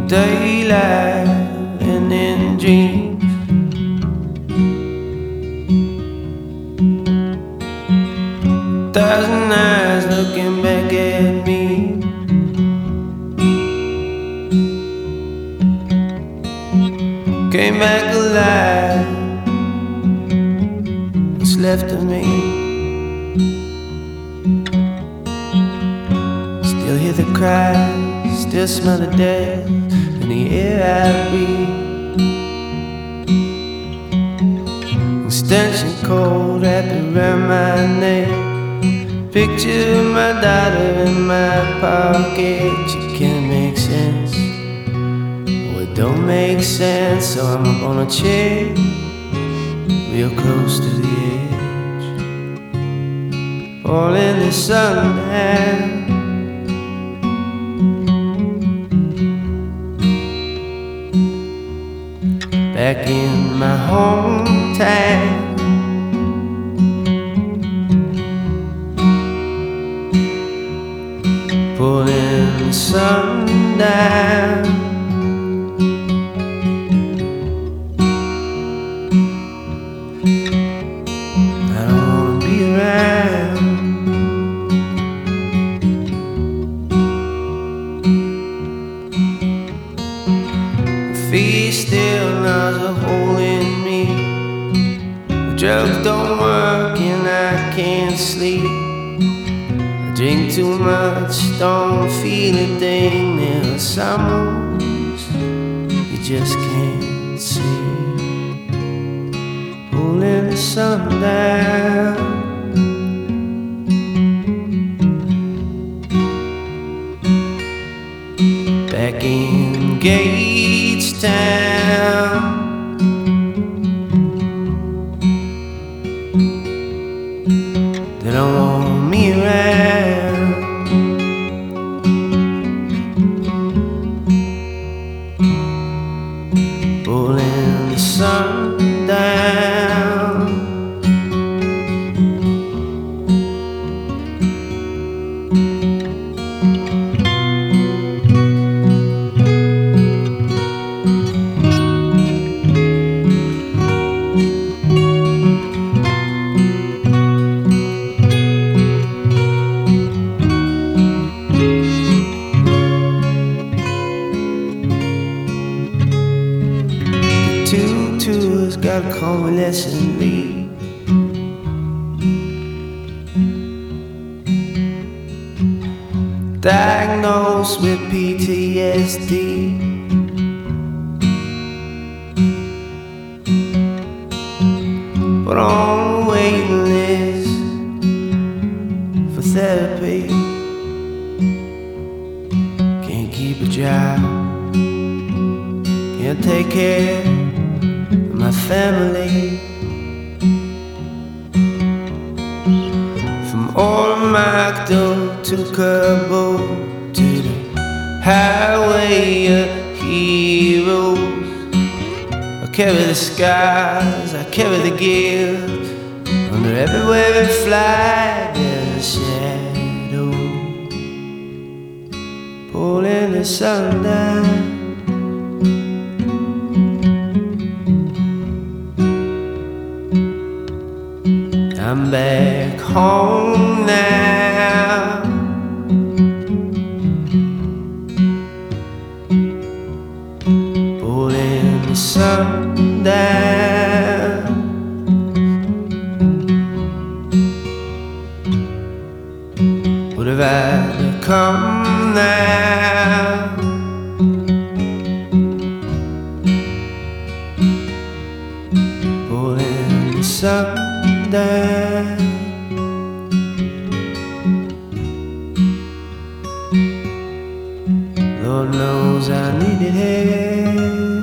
daylight and in dreams. Thousand eyes looking back at me. Came back alive. What's left of me? Still hear the cries, still smell the death in the air I breathe. Stench and cold wrapped around my neck. Picture my daughter in my pocket. She can't make sense. Oh, it don't make sense. So I'm up on a chair, real close to the edge, falling the sun down. Back in my hometown, pulling the sun down. I don't wanna be around. Feet still knows a hole in me. The drugs don't work and I can't sleep. I drink too much, don't feel a thing. There are some moves you just can't see. Pulling the sun down. Back in Gagestown, they don't want me around. Pulling the sun down. Two tours got a convalescent leave. Diagnosed with PTSD. Put on a waiting list for therapy. Can't keep a job, can't take care of my family. From Oromocto to Kabul, to the highway of heroes. I carry the scars, I carry the guilt. Under every waving flag there's a shadow, pulling the sun down. I'm back home now. Pulling the sun down. What have I become now? Pulling the sun down. Lord knows I needed help.